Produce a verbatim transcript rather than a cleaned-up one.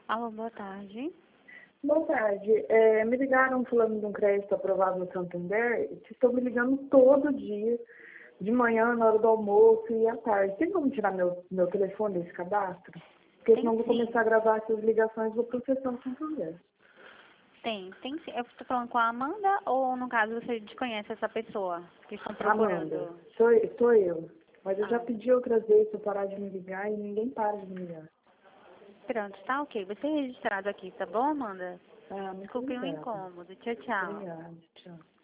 Alô, boa tarde. Boa tarde. É, me ligaram falando de um crédito aprovado no Santander. Estou me ligando todo dia, de manhã, na hora do almoço e à tarde. Tem como tirar meu, meu telefone desse cadastro? Porque Tem senão eu vou sim. começar a gravar essas ligações do processar o Santander. Tem, tem sim. Eu estou falando com a Amanda ou, no caso, você desconhece essa pessoa que estão procurando? Amanda, sou, sou eu. Mas eu já Ah, pedi outras vezes para parar de me ligar e ninguém para de me ligar. pronto, tá ok. Você é registrado aqui, tá bom, Amanda? Ah, muito Desculpe o obrigada. incômodo. Tchau, tchau. Obrigada. Tchau.